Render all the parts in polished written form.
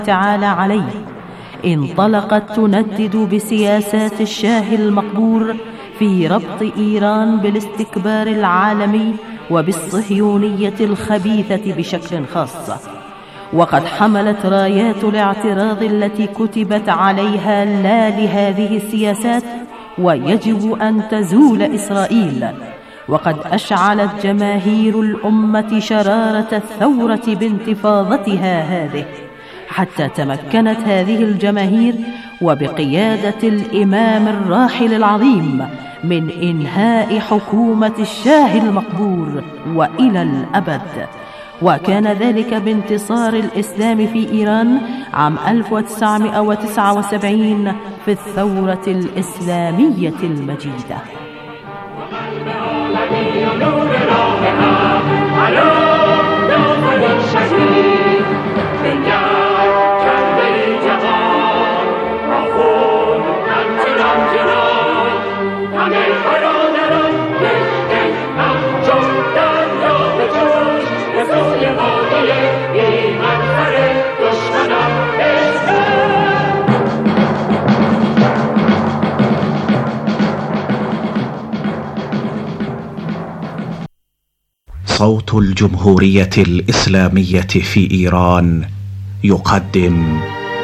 تعالى عليه انطلقت تندد بسياسات الشاه المقبور في ربط إيران بالاستكبار العالمي وبالصهيونية الخبيثة بشكل خاص، وقد حملت رايات الاعتراض التي كتبت عليها لا لهذه السياسات ويجب أن تزول إسرائيل. وقد أشعلت جماهير الأمة شرارة الثورة بانتفاضتها هذه، حتى تمكنت هذه الجماهير وبقيادة الإمام الراحل العظيم من إنهاء حكومة الشاه المقبور وإلى الأبد. وكان ذلك بانتصار الإسلام في إيران عام 1979 في الثورة الإسلامية المجيدة. صوت الجمهورية الإسلامية في إيران يقدم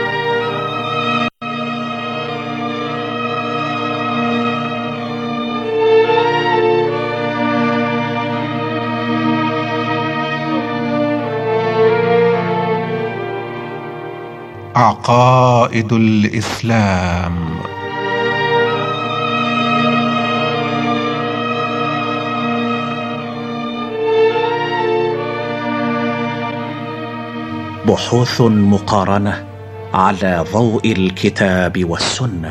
عقائد الإسلام. بحوث مقارنة على ضوء الكتاب والسنة.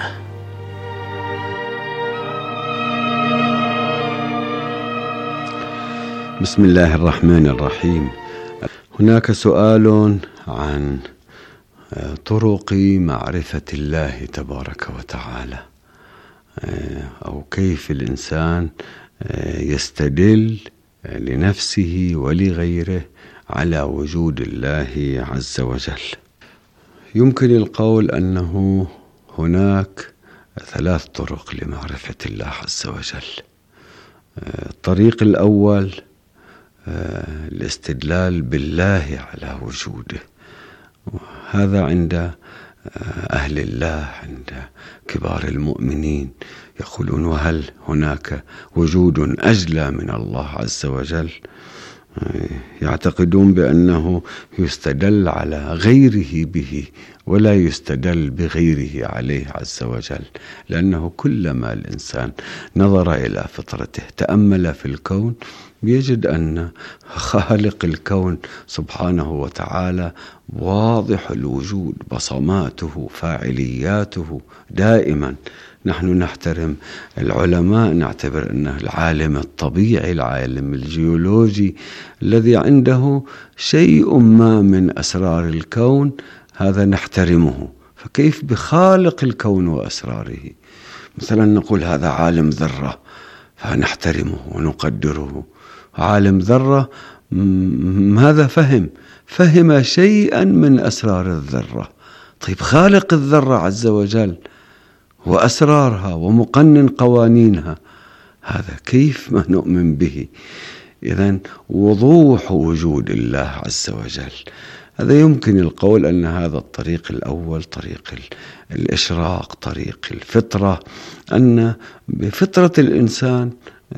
بسم الله الرحمن الرحيم. هناك سؤال عن طرق معرفة الله تبارك وتعالى، أو كيف الإنسان يستدل لنفسه ولغيره على وجود الله عز وجل. يمكن القول أنه هناك 3 طرق لمعرفة الله عز وجل. الطريق الأول الاستدلال بالله على وجوده، هذا عند أهل الله، عند كبار المؤمنين يقولون: وهل هناك وجود أجلى من الله عز وجل؟ يعتقدون بأنه يستدل على غيره به ولا يستدل بغيره عليه عز وجل، لأنه كلما الإنسان نظر إلى فطرته، تأمل في الكون، يجد أن خالق الكون سبحانه وتعالى واضح الوجود، بصماته، فاعلياته دائما. نحن نحترم العلماء، نعتبر أنه العالم الطبيعي، العالم الجيولوجي الذي عنده شيء ما من أسرار الكون، هذا نحترمه. فكيف بخالق الكون وأسراره؟ مثلا نقول هذا عالم ذرة فنحترمه ونقدره. عالم ذرة ماذا فهم شيئا من أسرار الذرة. طيب خالق الذرة عز وجل وأسرارها ومقنن قوانينها، هذا كيف ما نؤمن به؟ إذن وضوح وجود الله عز وجل، هذا يمكن القول أن هذا الطريق الأول، طريق الإشراق، طريق الفطرة، أن بفطرة الإنسان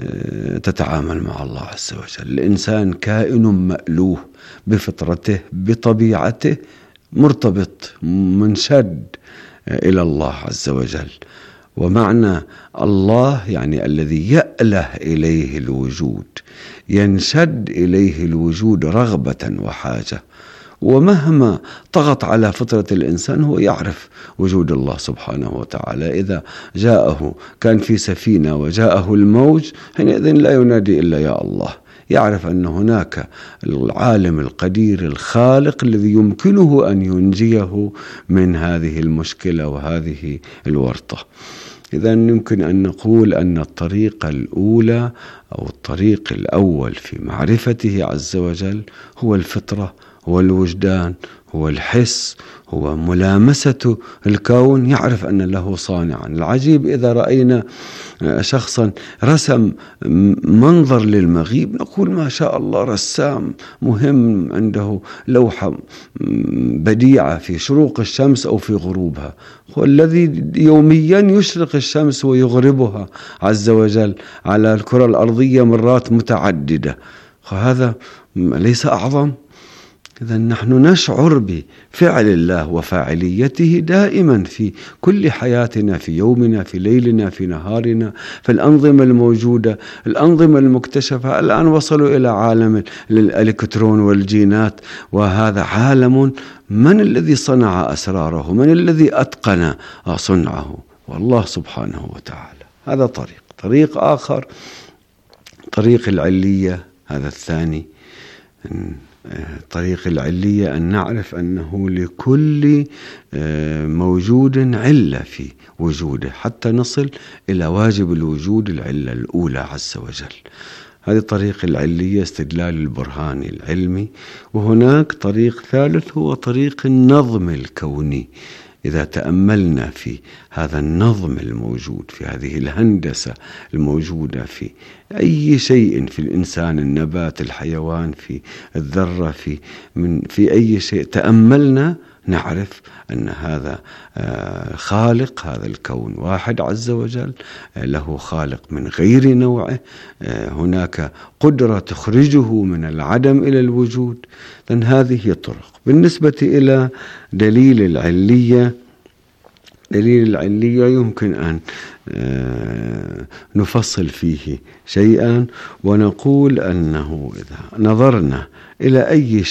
تتعامل مع الله عز وجل. الإنسان كائن مألوه بفطرته، بطبيعته، مرتبط، منشد إلى الله عز وجل. ومعنى الله يعني الذي يأله إليه الوجود، ينشد إليه الوجود رغبة وحاجة. ومهما طغت على فطرة الإنسان هو يعرف وجود الله سبحانه وتعالى. إذا جاءه كان في سفينة وجاءه الموج، حينئذ لا ينادي إلا يا الله، يعرف أن هناك العالم القدير الخالق الذي يمكنه أن ينجيه من هذه المشكلة وهذه الورطة. إذن يمكن أن نقول أن الطريقة الأولى أو الطريق الأول في معرفته عز وجل هو الفطرة هو الوجدان، هو الحس، هو ملامسة الكون، يعرف أن له صانعا. العجيب إذا رأينا شخصا رسم منظر للمغيب نقول ما شاء الله رسام مهم، عنده لوحة بديعة في شروق الشمس أو في غروبها، هو الذي يوميا يشرق الشمس ويغربها عز وجل على الكرة الأرضية مرات متعددة، هذا ليس أعظم؟ إذا نحن نشعر بفعل الله وفاعليته دائما في كل حياتنا، في يومنا، في ليلنا، في نهارنا، في الأنظمة الموجودة، الأنظمة المكتشفة. الآن وصلوا إلى عالم الإلكترون والجينات، وهذا عالم من الذي صنع أسراره؟ من الذي أتقن صنعه؟ والله سبحانه وتعالى. هذا طريق آخر، طريق العلية. هذا الثاني، طريق العلية أن نعرف أنه لكل موجود علة في وجوده حتى نصل إلى واجب الوجود، العلة الأولى عز وجل. هذه طريق العلية، استدلال البرهان العلمي. وهناك طريق ثالث هو طريق النظم الكوني. إذا تأملنا في هذا النظم الموجود، في هذه الهندسة الموجودة في أي شيء، في الإنسان، النبات، الحيوان، في الذرة، في أي شيء تأملنا نعرف أن هذا خالق هذا الكون واحد عز وجل، له خالق من غير نوعه، هناك قدرة تخرجه من العدم إلى الوجود. لأن هذه هي الطرق. بالنسبة إلى دليل العلية يمكن أن نفصل فيه شيئا ونقول أنه إذا نظرنا إلى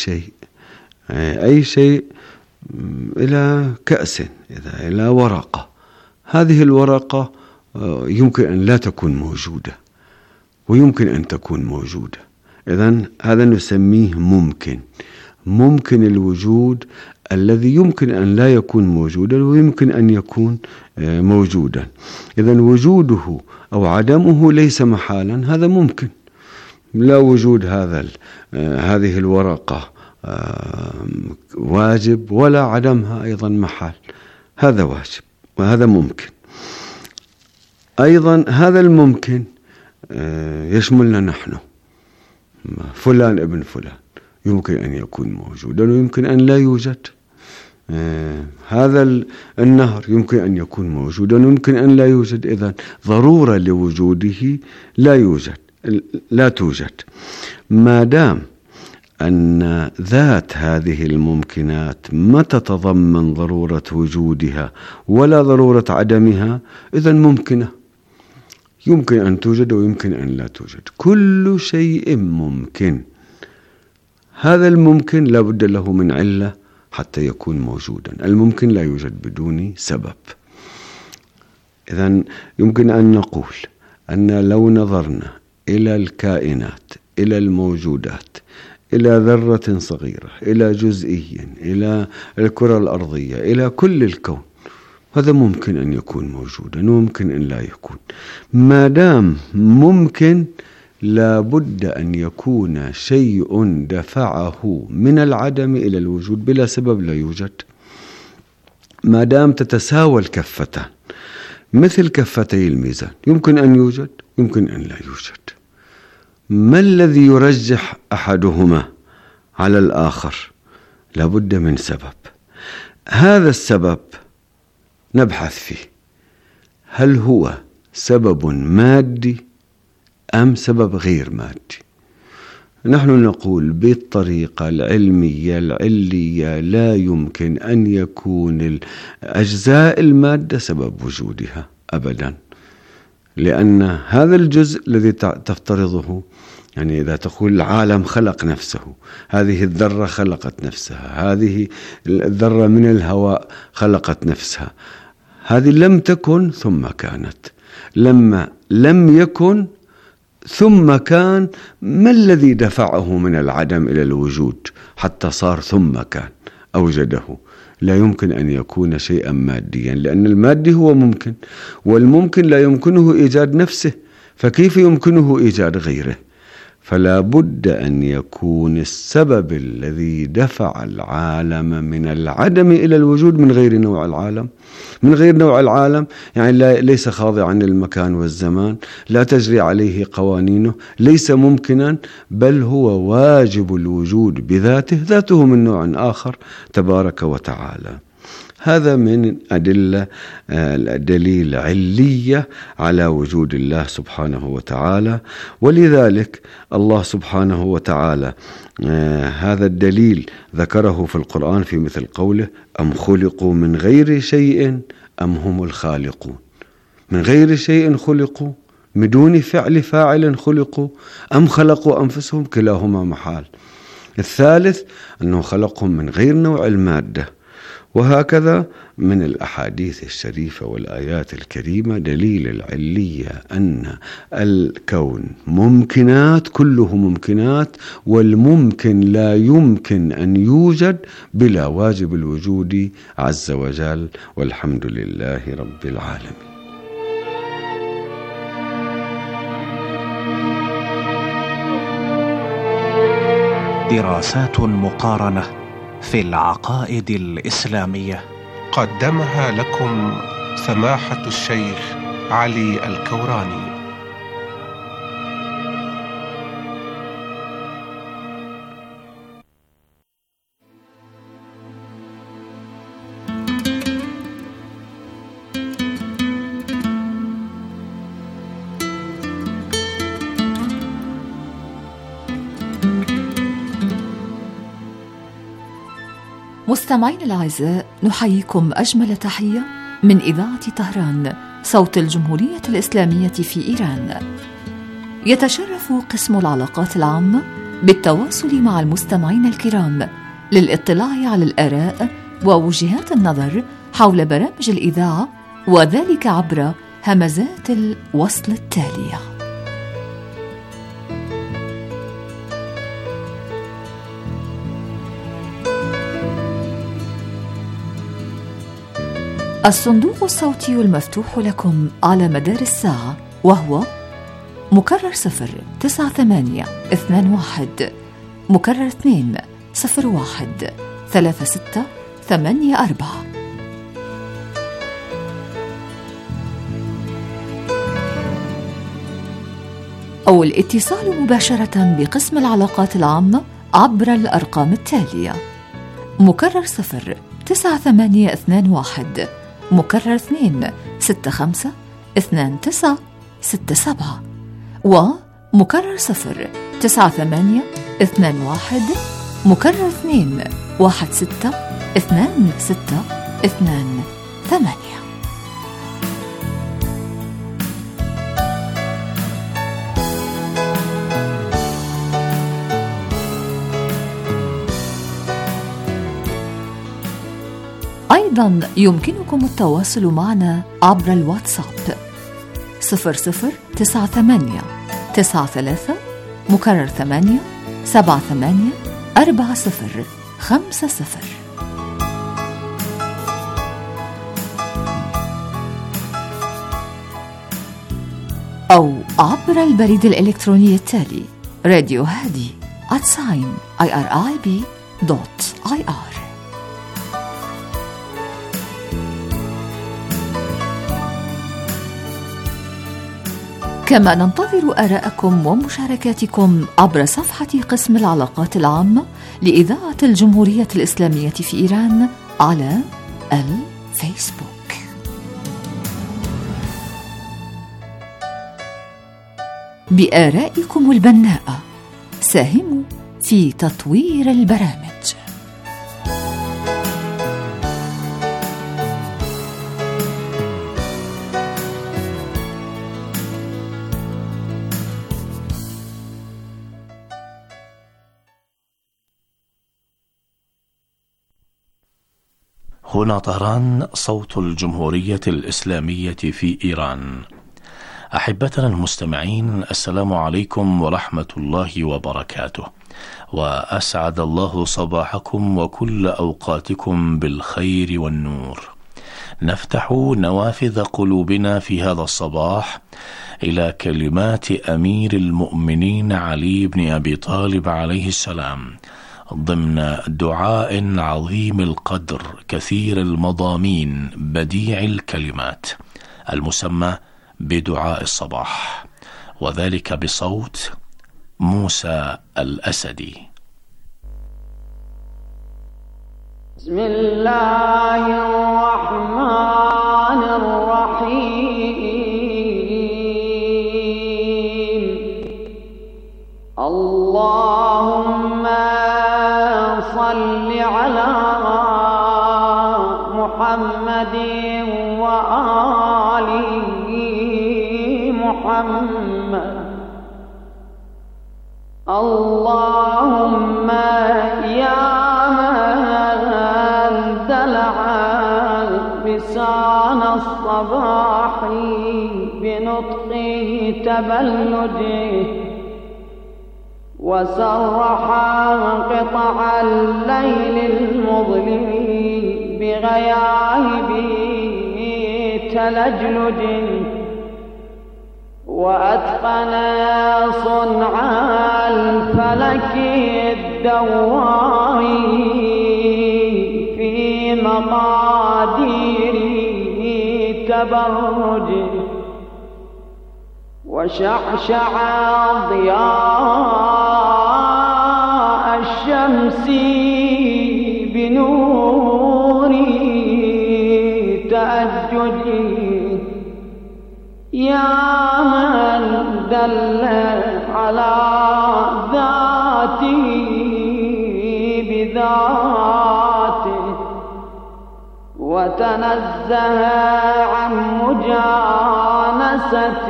أي شيء، إلى كأس، إلى ورقة، هذه الورقة يمكن أن لا تكون موجودة ويمكن أن تكون موجودة. إذن هذا نسميه ممكن الوجود، الذي يمكن أن لا يكون موجودا ويمكن أن يكون موجودا. إذن وجوده أو عدمه ليس محالا، هذا ممكن. لا وجود هذه الورقة واجب، ولا عدمها أيضا محال، هذا واجب وهذا ممكن. أيضا هذا الممكن يشملنا نحن، فلان ابن فلان يمكن أن يكون موجودا ويمكن أن لا يوجد. هذا النهر يمكن أن يكون موجودا ويمكن أن لا يوجد. إذن ضرورة لوجوده لا توجد. ما دام أن ذات هذه الممكنات ما تتضمن ضرورة وجودها ولا ضرورة عدمها، إذن ممكنة، يمكن أن توجد ويمكن أن لا توجد. كل شيء ممكن. هذا الممكن لا بد له من علة حتى يكون موجودا. الممكن لا يوجد بدون سبب. إذن يمكن أن نقول أن لو نظرنا إلى الكائنات، إلى الموجودات، إلى ذرة صغيرة، إلى جزئي، إلى الكرة الأرضية، إلى كل الكون، هذا ممكن أن يكون موجودا وممكن أن لا يكون. ما دام ممكن لا بد أن يكون شيء دفعه من العدم إلى الوجود، بلا سبب لا يوجد. ما دام تتساوى الكفتان مثل كفتي الميزان، يمكن أن يوجد يمكن أن لا يوجد. ما الذي يرجح أحدهما على الآخر؟ لا بد من سبب. هذا السبب نبحث فيه، هل هو سبب مادي أم سبب غير مادي؟ نحن نقول بالطريقة العلمية العلية لا يمكن أن يكون الأجزاء المادة سبب وجودها أبدا، لأن هذا الجزء الذي تفترضه، يعني إذا تقول العالم خلق نفسه، هذه الذرة خلقت نفسها، هذه الذرة من الهواء خلقت نفسها، هذه لم تكن ثم كانت. لما لم يكن ثم كان، ما الذي دفعه من العدم إلى الوجود حتى صار ثم كان أوجده؟ لا يمكن أن يكون شيئا ماديا، لأن المادي هو ممكن، والممكن لا يمكنه إيجاد نفسه، فكيف يمكنه إيجاد غيره؟ فلا بد أن يكون السبب الذي دفع العالم من العدم إلى الوجود من غير نوع العالم. من غير نوع العالم يعني ليس خاضعا للمكان والزمان، لا تجري عليه قوانينه، ليس ممكنا، بل هو واجب الوجود بذاته، ذاته من نوع آخر تبارك وتعالى. هذا من دليل علية على وجود الله سبحانه وتعالى. ولذلك الله سبحانه وتعالى هذا الدليل ذكره في القرآن في مثل قوله: أم خلقوا من غير شيء أم هم الخالقون. من غير شيء خلقوا، بدون فعل فاعل خلقوا، أم خلقوا أنفسهم، كلاهما محال. الثالث أنه خلقهم من غير نوع المادة. وهكذا من الأحاديث الشريفة والآيات الكريمة دليل العلية أن الكون ممكنات، كله ممكنات، والممكن لا يمكن أن يوجد بلا واجب الوجود عز وجل، والحمد لله رب العالمين. دراسات مقارنة في العقائد الإسلامية قدمها لكم سماحة الشيخ علي الكوراني. مستمعين الأعزاء، نحييكم أجمل تحية من إذاعة طهران صوت الجمهورية الإسلامية في إيران. يتشرف قسم العلاقات العامة بالتواصل مع المستمعين الكرام للاطلاع على الآراء ووجهات النظر حول برامج الإذاعة، وذلك عبر همزات الوصل التالية: الصندوق الصوتي المفتوح لكم على مدار الساعة، وهو مكرر 09821 مكرر 201 3684. أو الاتصال مباشرة بقسم العلاقات العامة عبر الأرقام التالية: مكرر 09821 مكرر 265 2967 ومكرر 09821 مكرر 216 2628. أيضا يمكنكم التواصل معنا عبر الواتساب 0098 93 مكرر 8 78 40 50 أو عبر البريد الإلكتروني التالي: radiohadi@irib.ir. كما ننتظر آراءكم ومشاركاتكم عبر صفحة قسم العلاقات العامة لإذاعة الجمهورية الإسلامية في إيران على الفيسبوك. بآرائكم البناءة ساهموا في تطوير البرامج. هنا طهران صوت الجمهورية الإسلامية في إيران. أحبتنا المستمعين، السلام عليكم ورحمة الله وبركاته، وأسعد الله صباحكم وكل أوقاتكم بالخير والنور. نفتح نوافذ قلوبنا في هذا الصباح إلى كلمات أمير المؤمنين علي بن أبي طالب عليه السلام ضمن دعاء عظيم القدر كثير المضامين بديع الكلمات المسمى بدعاء الصباح، وذلك بصوت موسى الأسدي. بسم الله الرحمن الرحيم. اللهم صل على محمد وآل محمد. اللهم يا لسان الصباح بنطقه تبلده، وسرح قطع الليل المظلم بغياهبه تلجلده، وأتقن صنع الفلك الدوائي في مقاديره تبرجه، وشعشع ضياء الشمس بنور تأججه، يا من دل على ذاته بذاته، وتنزه عن مجانسة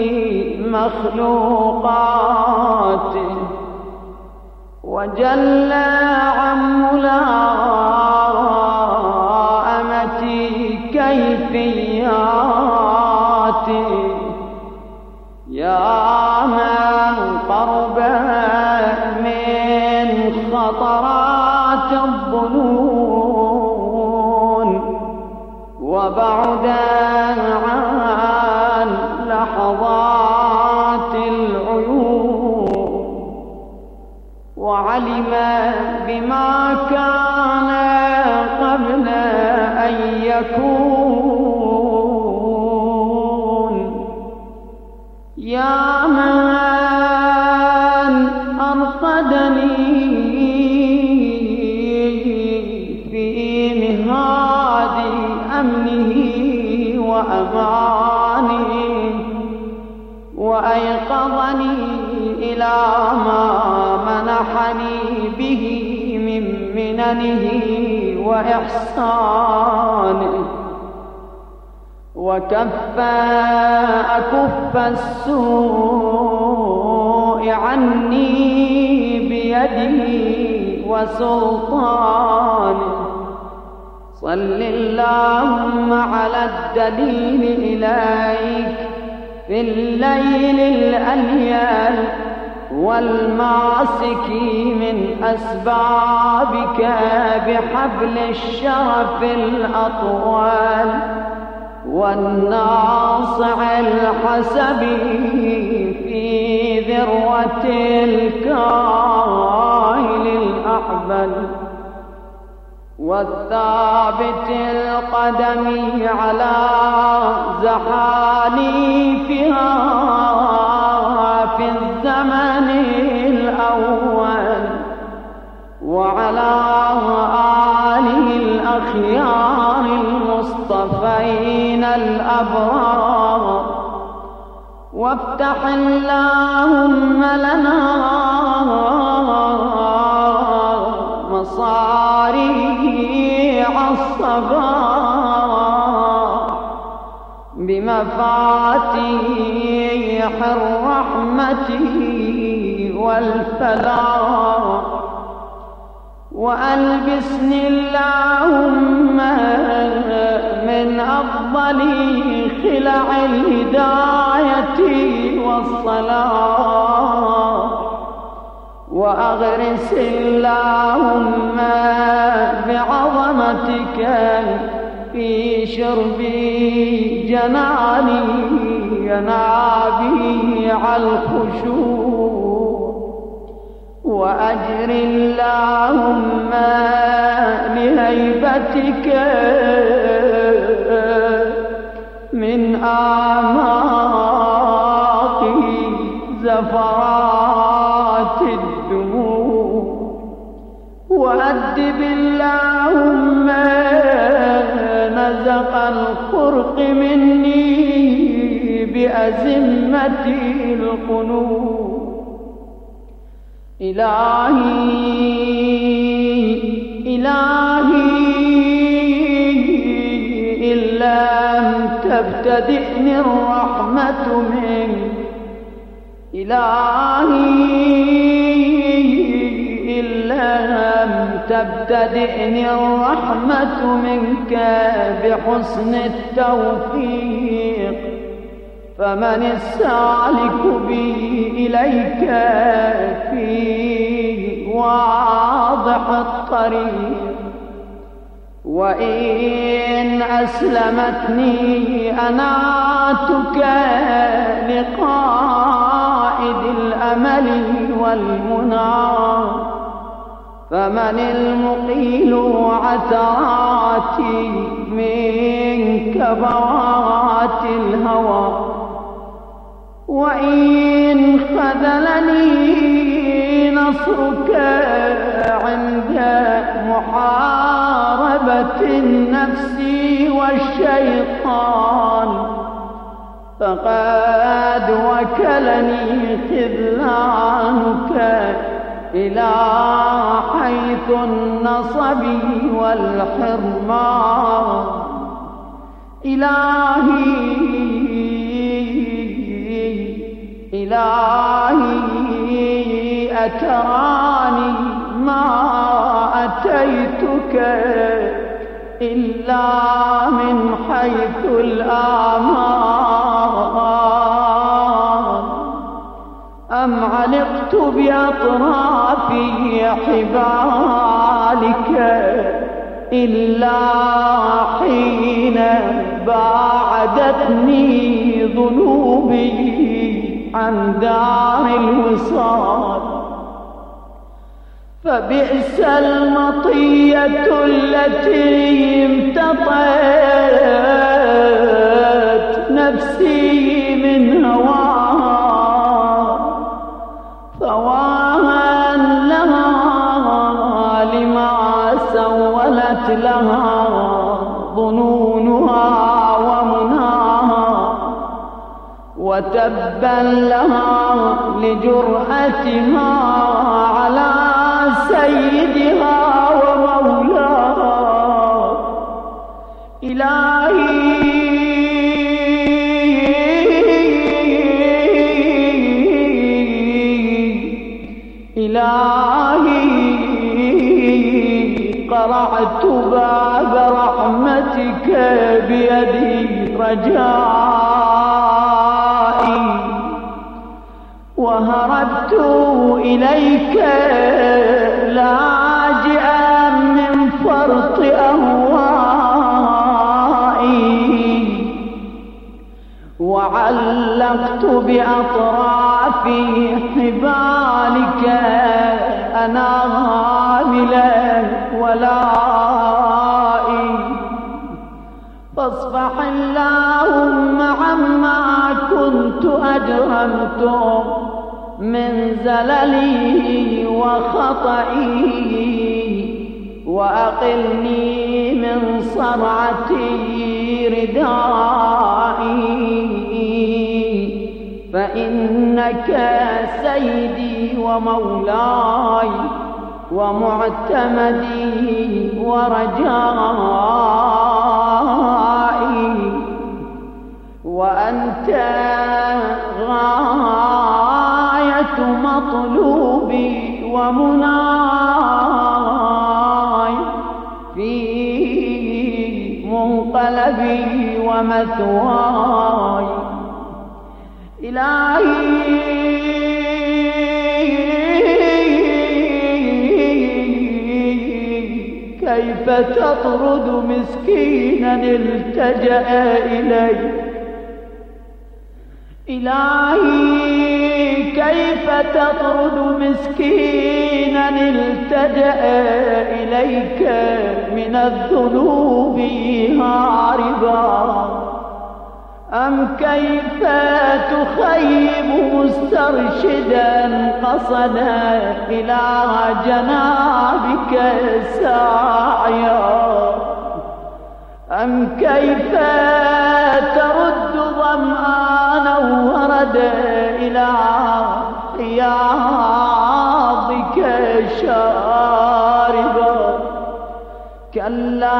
مخلوقاته، وجل عن ملائمة كيفياته، يا من قرب من خطرات الظنون، وبعد عن لحظات العيون، وعلم بما كان قبل أن يكون، يا من أرقدني في مهاد أمنه وأمانه، وأيقظني إلى ما منحني به من مننه وإحسانه، وكف أكف السوء عني بيده وسلطانه. صل اللهم على الدليل إليك في الليل الأليل، والماسك من أسبابك بحبل الشرف الأطول، والناصع الحسب في ذروة الكائل الأحبل، والثابت القدم على زحاليفها في الزمن الأول، وعلى آله الأخيار المصطفين الأبرار. وافتح اللهم لنا مصاريع الصباح بمفاتيح الرحمة والفلاح، وألبسني اللهم من أفضل خلع الهداية والصلاح، وأغرس اللهم بعظمتك في شربي جناني ينابي على الخشوع وأجر اللهم لهيبتك من أعماقي زفرات الدموع وأدب اللهم نزق الخرق مني بأزمة القنوع إلهي إن لم تبتدئني الرحمة منك إلهي إن لم تبتدئني الرحمة منك بحسن التوفيق فمن السالك بي إليك في واضح الطريق وإن أسلمتني أناتك لقائد الأمل والمنى فمن المقيل عثراتي من كبوات الهوى وإن خذلني نصرك عند محاربة النفس والشيطان فقد وكلني خذلانك إلى حيث النصب والحرمان إلهي أتراني ما أتيتك إلا من حيث الآمال أم علقت بأطراف حبالك إلا حين باعدتني ذنوبي عن دار الوصال فبئس المطية التي امتطت نفسي من هواها فواها لها لما سولت لها ظنونها ومناها وتبا لها لجرأتها على سيدها ومولاها إلهي قرعت باب رحمتك بيدي رجائي وهربت إليك لاجئا من فرط أهوائي وعلقت بأطراف حبالك أنامل ولائي فاصفح اللهم عما كنت أجرمت من زللي وخطئي وأقلني من صرعتي ردائي فإنك سيدي ومولاي ومعتمدي ورجائي وأنت غاية مطلوبي ومناي في منقلبي ومثواي إلهي كيف تطرد مسكينا التجأ إليك؟ إلهي كيف تطرد مسكينا التجأ إليك من الذنوب هاربا؟ أم كيف تخيب مسترشدا قصدا إلى جنابك ساعيا؟ أم كيف ترد ظمآنا وردا إلى حياضك شاربا؟ كلا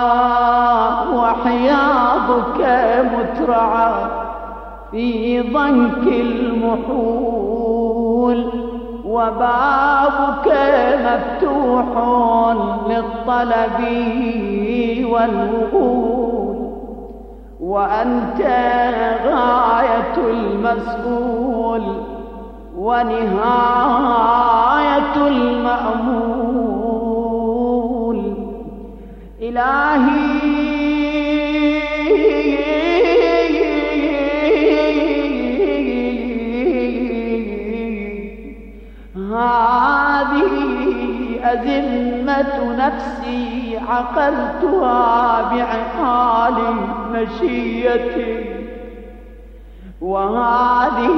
وحياضك مترعى في ضنك المحول، وبابك مفتوح للطلب والوغول، وأنت غاية المسؤول ونهاية المأمول. إلهي هذه أزمة نفسي عقلتها بعقال مشيتي، وهذه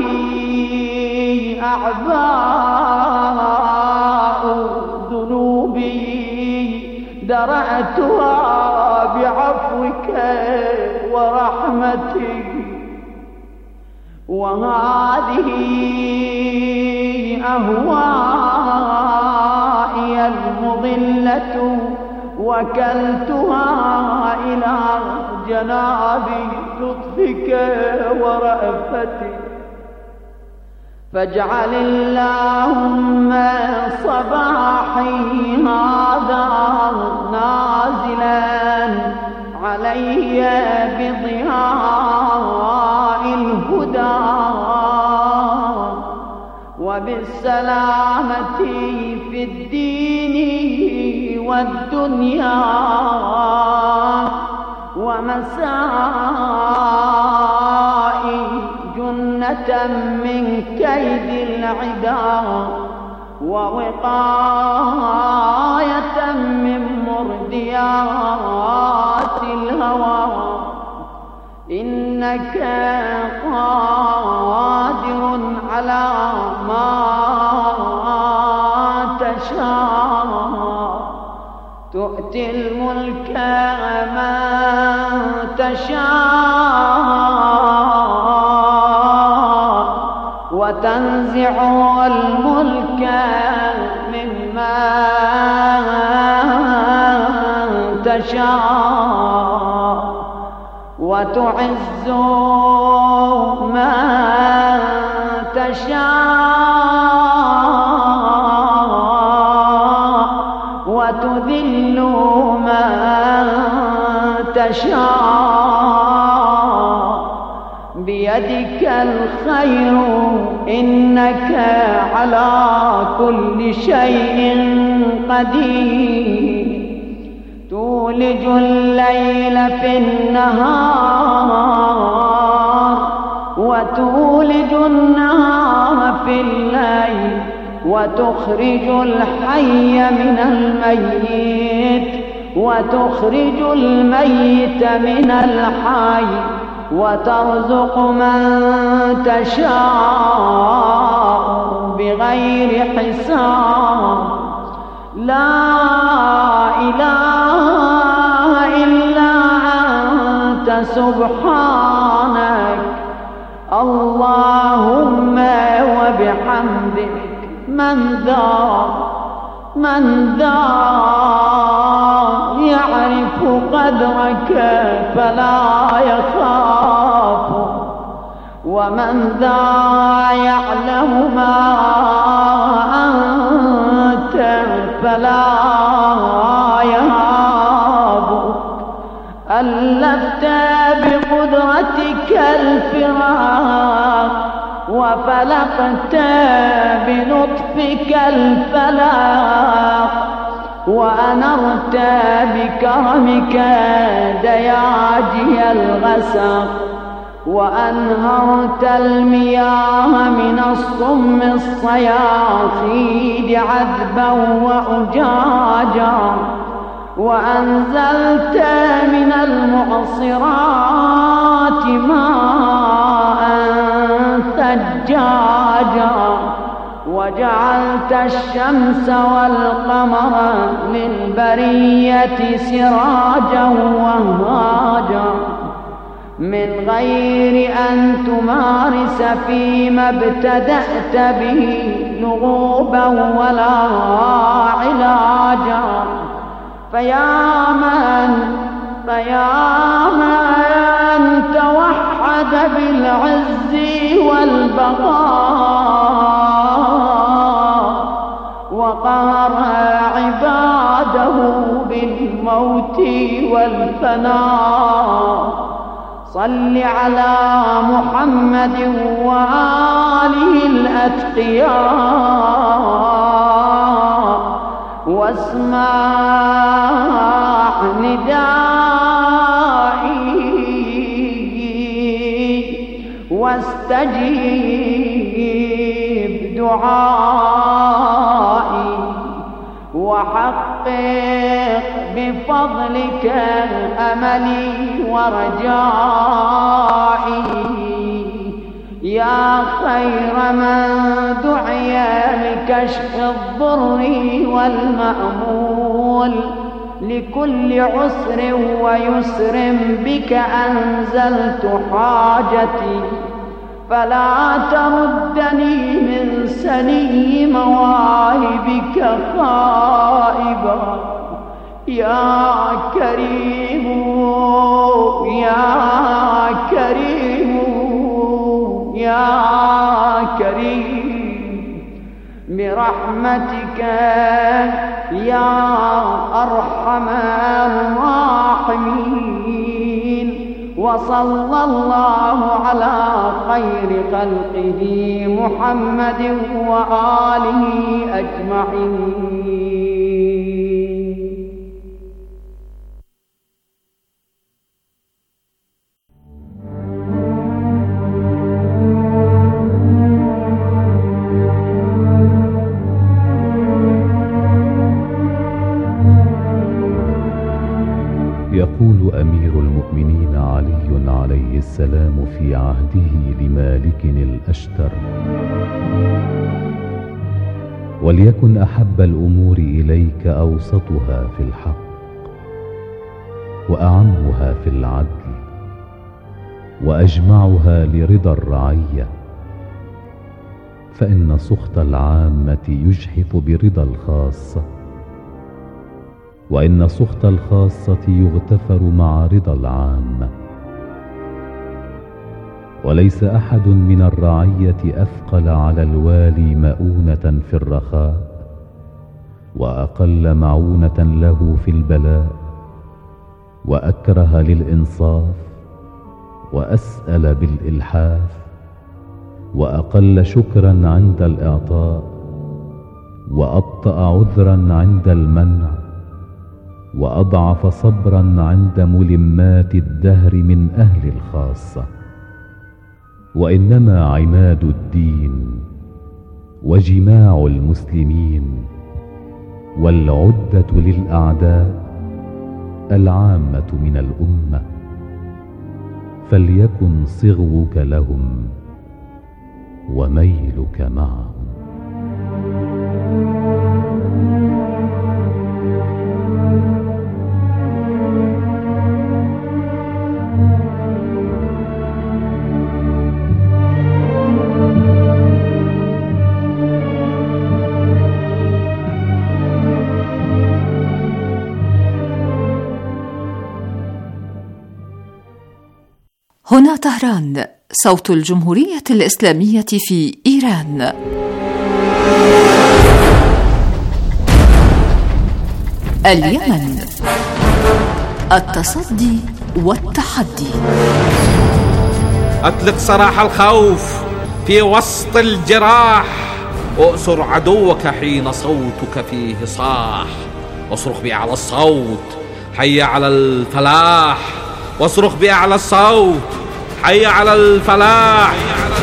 أعباء ذنوبي درأتها بعفوك ورحمتك، وهذه أهوائي المضلة وكلتها إلى جناب لطفك ورأفتك. فاجعل اللهم صباحي هذا نازلا علي بضياء الهدى وبالسلامة في الدين والدنيا، ومسائي جنة من كيد العدا، ووقاية من مرديات الهوى. إنك قادر على ما تشاء، تؤتي الملك من تشاء، وتنزع الملك ممن تشاء، وتعز من تشاء، وتذل من تشاء، بيدك الخير إنك على كل شيء قدير. تولج الليل في النهار، وتولج النهار في الليل، وتخرج الحي من الميت، وتخرج الميت من الحي، وترزق من تشاء بغير حساب. لا إله إلا أنت سبحانك اللهم وبحمدك. من ذا يعرف قدرك فلا يخاف، ومن ذا يعلم ما أنت فلا يهاب. ألفت بقدرتك الفراق، وفلقت بلطفك الفلاق، وأنرت بكرمك دياجي الغسق، وأنهرت المياه من الصم الصياصيد عذبا وأجاجا، وأنزلت من المعصرات ماء ثجاجا، وجعلت الشمس والقمر للبرية سراجا وهاجا، من غير أن تمارس فيما ابتدأت به لغوبا ولا علاجا. فيا من توحد بالعز والبقاء، وقهر عباده بالموت والفناء، صل على محمد وآله الأتقياء، واسمع ندائي واستجيب دعائي، وحقق بفضلك أملي ورجائي، يا خير من دعي لكشف الضر والمأمول لكل عسر ويسر، بك أنزلت حاجتي، فلا تردني من سني مواهبك خائبا، يا كريم يا كريم يا كريم، برحمتك يا أرحم الراحمين. وصلى الله على خير خلقه محمد وآله أجمعين. يقول أمير المؤمنين علي عليه السلام في عهده لمالك الأشتر: وليكن أحب الأمور إليك أوسطها في الحق، وأعمها في العدل، وأجمعها لرضا الرعية، فإن سخط العامة يجحف برضا الخاصة، وإن سخط الخاصة يغتفر مع رضا العامة. وليس أحد من الرعية أثقل على الوالي مؤونة في الرخاء، وأقل معونة له في البلاء، وأكره للإنصاف، وأسأل بالإلحاف، وأقل شكرا عند الإعطاء، وأبطأ عذرا عند المنع، وأضعف صبرا عند ملمات الدهر من أهل الخاصة. وإنما عماد الدين وجماع المسلمين والعدة للأعداء العامة من الأمة، فليكن صغوك لهم وميلك معهم. هنا طهران، صوت الجمهورية الإسلامية في إيران. اليمن، التصدي والتحدي. أطلق سراح الخوف في وسط الجراح، وأسر عدوك حين صوتك فيه صاح، واصرخ بأعلى الصوت حي على الفلاح، واصرخ بأعلى الصوت حي على الفلاح.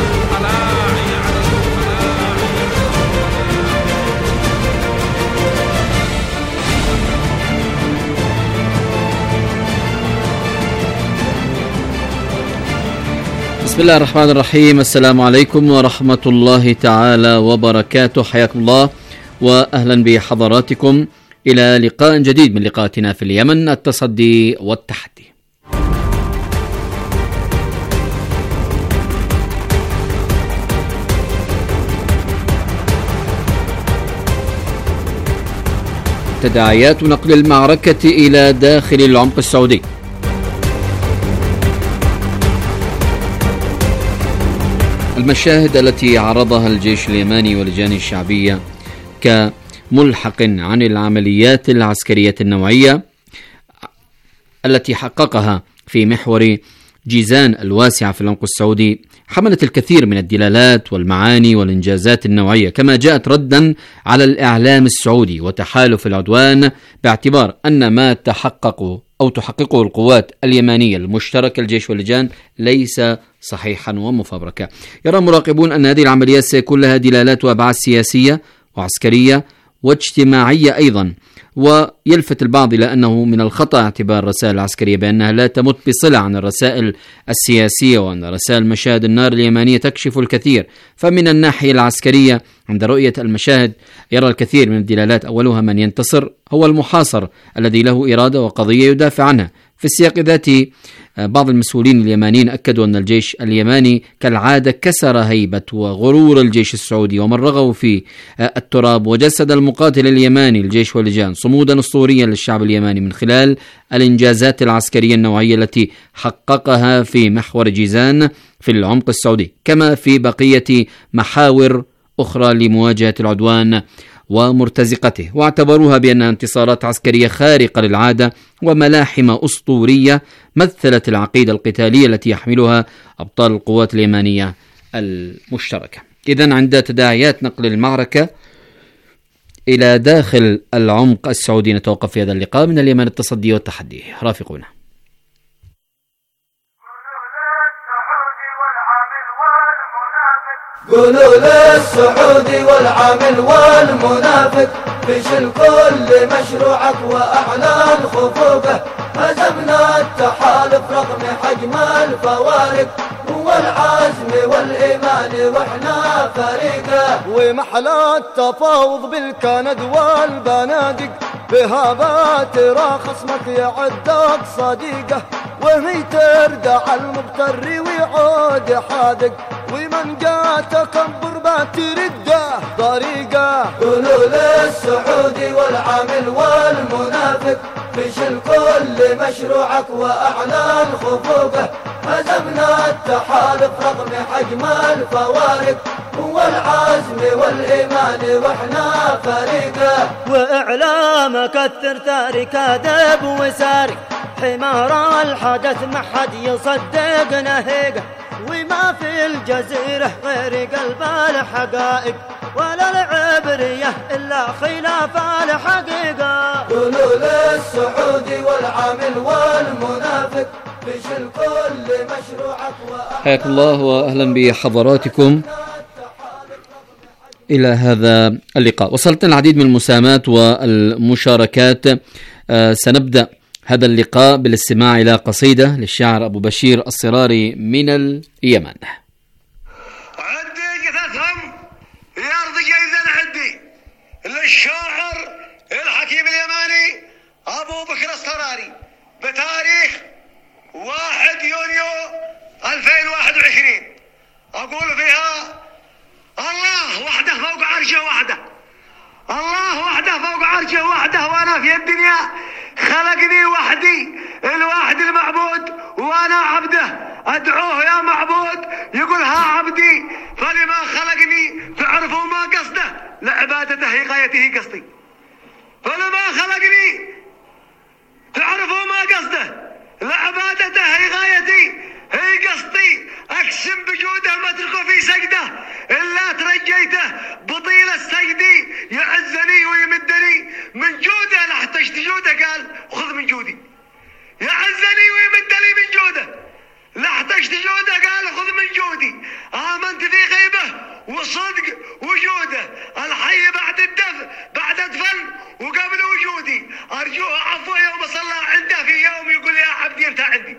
بسم الله الرحمن الرحيم. السلام عليكم ورحمة الله تعالى وبركاته. حياكم الله وأهلا بحضراتكم إلى لقاء جديد من لقاءاتنا في اليمن، التصدي والتحدي. تداعيات نقل المعركة إلى داخل العمق السعودي. المشاهد التي عرضها الجيش اليماني واللجان الشعبية كملحق عن العمليات العسكرية النوعية التي حققها في محور جيزان الواسعة في العمق السعودي حملت الكثير من الدلالات والمعاني والإنجازات النوعية، كما جاءت ردا على الإعلام السعودي وتحالف العدوان، باعتبار أن ما تحققه القوات اليمانية المشتركة الجيش واللجان ليس صحيحا ومفبركا. يرى مراقبون أن هذه العمليات سيكون لها دلالات وأبعاد سياسية وعسكرية واجتماعية أيضا، ويلفت البعض إلى أنه من الخطأ اعتبار الرسائل العسكرية بأنها لا تمت بصلة عن الرسائل السياسية، وأن رسائل مشاهد النار اليمانية تكشف الكثير. فمن الناحية العسكرية عند رؤية المشاهد يرى الكثير من الدلالات، أولها من ينتصر هو المحاصر الذي له إرادة وقضية يدافع عنها. في السياق ذاته بعض المسؤولين اليمانيين أكدوا أن الجيش اليماني كالعادة كسر هيبة وغرور الجيش السعودي ومرغه في التراب، وجسد المقاتل اليماني الجيش واللجان صمودا أسطوريا للشعب اليماني من خلال الإنجازات العسكرية النوعية التي حققها في محور جيزان في العمق السعودي، كما في بقية محاور أخرى لمواجهة العدوان ومرتزقته، واعتبروها بأنها انتصارات عسكرية خارقة للعادة وملاحم أسطورية مثلت العقيدة القتالية التي يحملها أبطال القوات اليمانية المشتركة. إذن عند تداعيات نقل المعركة إلى داخل العمق السعودي نتوقف في هذا اللقاء. من اليمن التصدي والتحدي، رافقونا. قولوا للسعودي والعامل والمنافق فشل كل مشروعك وأعلان خفوقه، هزمنا التحالف رغم حجم الفوارق والعزم والإيمان وإحنا فريقه، ومحلى التفاوض بالكند والبنادق بهابات ترى خصمك يعدك صديقه، وهي تردع المغتر ويعود حادق، ومن جاء تكبر بترده طريقه. قولوا للسعودي والعامل والمنافق فشل كل مشروعك وأعلان خفوقه، هزمنا التحالف رغم حجم الفوارق والعزم والإيمان وإحنا فريقه، وإعلام كثر تارك دب وسارق حمار الحدث ما حد يصدق نهيقه، وما في الجزيرة غير قلب الحقائق ولا العبرية إلا خلاف الحقيقة. قولوا للسعودي والعامل والمنافق فشل كل مشروعك. حياك الله وأهلا بحضراتكم إلى هذا اللقاء. وصلتنا العديد من المساهمات والمشاركات. سنبدأ هذا اللقاء بالاستماع إلى قصيدة للشاعر أبو بشير الصراري من اليمن. عدي قثثهم يرض جيزا عدي للشاعر الحكيم اليماني أبو بكر الصراري بتاريخ 1 يونيو 2021. أقول فيها: الله وحده فوق عرشه وحده، الله وحده فوق عرشه وحده، وأنا في الدنيا خلقني وحدي الواحد المعبود وأنا عبده أدعوه يا معبود، يقول ها عبدي فلما خلقني تعرفوا ما قصده لعبادته هي غايته قصدي، فلما خلقني تعرفوا ما قصده لعبادته هي غايتي هي قصدي، أقسم بجوده ما تلقوا في سجده إلا ترجيته بطيل السجد يعزني ويمدني من جوده لاحتجت جوده قال خذ من جودي. يعزني ويمدني من جوده لاحتجت جوده قال خذ من جودي. آمنت في غيبه وصدق وجوده الحي بعد الدفن بعد دفن وقبل وجودي أرجوه عفو يوم صلى عنده في يوم يقول يا عبدي أنت عندي.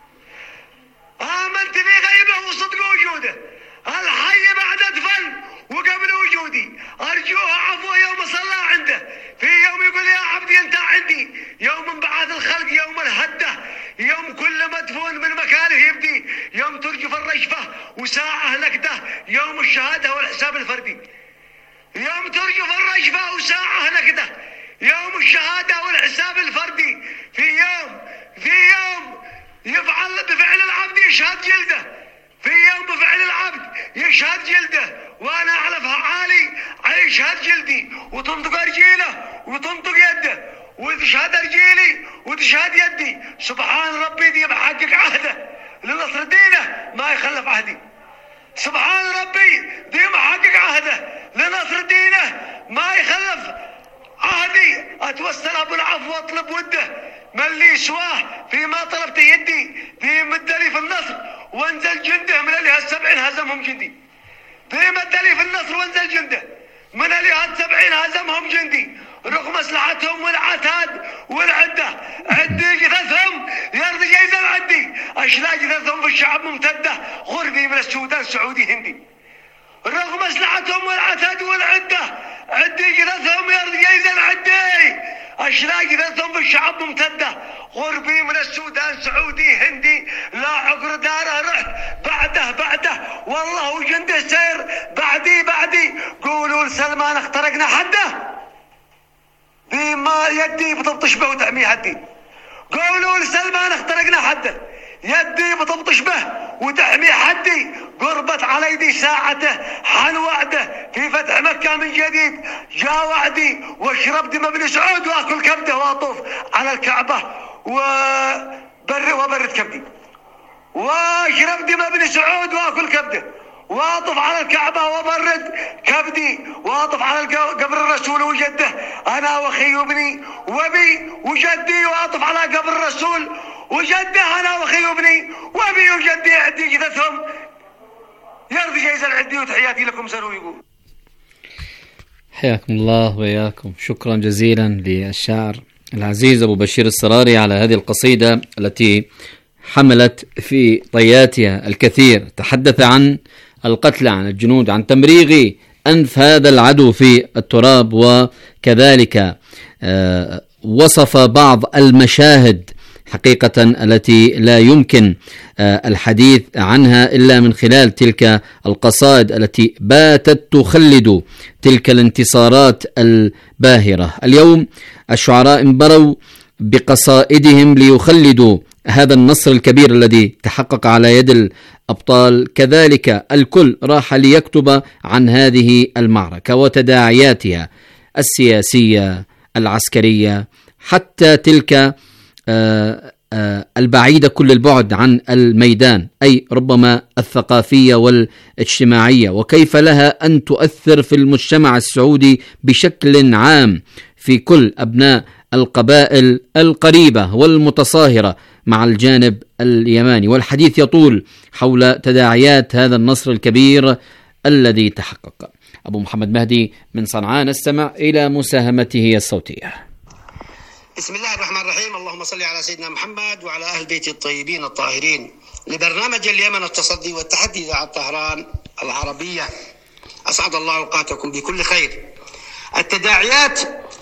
آمنت في غيبه وصدق وجوده الحي بعد دفن وقبل وجودي أرجوه عفو يوم صلى عنده في يوم يقول يا عبدي أنت عندي. يوم بعد الخلق يوم الهدة يوم كل مدفون من مكانه يبدي يوم ترجف الرجفة وساعة نكدة يوم الشهادة والحساب الفردي. يوم ترجف الرجفة وساعة نكدة يوم الشهادة والحساب الفردي. في يوم يفعل بفعل العبد يشهد جلده. في يوم بفعل العبد يشهد جلده وانا اعلفها عالي يشهد جلدي وتنطق ارجيله وتنطق يده وتشهد ارجيلي وتشهد يدي. سبحان ربي دي محقق عهده لنصر دينه ما يخلف عهدي. سبحان ربي دي محقق عهده لنصر دينه ما يخلف عهدي. اتوسل ابو العفو واطلب وده من لي سواه فيما طلبت يدي. في مدلي في النصر وانزل جنده من الهه السبعين هزمهم جندي. في مدلي في النصر وانزل جنده من الهه السبعين هزمهم جندي. رغم مصلحتهم والعتاد والعده عدي جثثهم يرضي جيزا العدي. اشلاء جثثهم في الشعب ممتده غربي من السودان سعودي هندي. رغم مصلحتهم والعتاد والعده عدي جثثهم يرضي جيزا العدي. اشلاء جثثهم في الشعب ممتده غربي من السودان سعودي هندي. لا عقر داره رحت بعده والله وجنده سير بعدي. قولوا لسلمان اخترقنا حده بما يدي بتبطش به وتعمي حدي. قولوا لسلمان اخترقنا حده يدي بتبطش به وتحمي حدي. قربت على يدي ساعته حن وعده في فتح مكة من جديد جاء وعدي. واشرب دم ابن سعود واكل كبده واطوف على الكعبة وبرد كبدي. واشرب دم ابن سعود واكل كبده واطف على الكعبة وبرد كبدي واطف على قبر الرسول وجده انا واخي وابني وابي وجدي واطف على قبر الرسول وجده انا واخي وابني وابي وجدي عندي جثثهم يرضي جيز العدي. وتحياتي لكم سروا يقول. حياكم الله وإياكم. شكرا جزيلا للشاعر العزيز أبو بشير السراري على هذه القصيدة التي حملت في طياتها الكثير. تحدث عن القتل عن الجنود عن تمريغ أنف هذا العدو في التراب وكذلك وصف بعض المشاهد حقيقة التي لا يمكن الحديث عنها إلا من خلال تلك القصائد التي باتت تخلد تلك الانتصارات الباهرة. اليوم الشعراء انبروا بقصائدهم ليخلدوا هذا النصر الكبير الذي تحقق على يد الأبطال. كذلك الكل راح ليكتب عن هذه المعركة وتداعياتها السياسية العسكرية حتى تلك البعيدة كل البعد عن الميدان، أي ربما الثقافية والاجتماعية، وكيف لها أن تؤثر في المجتمع السعودي بشكل عام في كل أبناء القبائل القريبة والمتصاهرة مع الجانب اليماني. والحديث يطول حول تداعيات هذا النصر الكبير الذي تحقق. أبو محمد مهدي من صنعاء، نستمع إلى مساهمته الصوتية. بسم الله الرحمن الرحيم. اللهم صل على سيدنا محمد وعلى أهل بيت الطيبين الطاهرين. لبرنامج اليمن التصدي والتحدي إذاعة طهران العربية، أسعد الله أوقاتكم بكل خير. التداعيات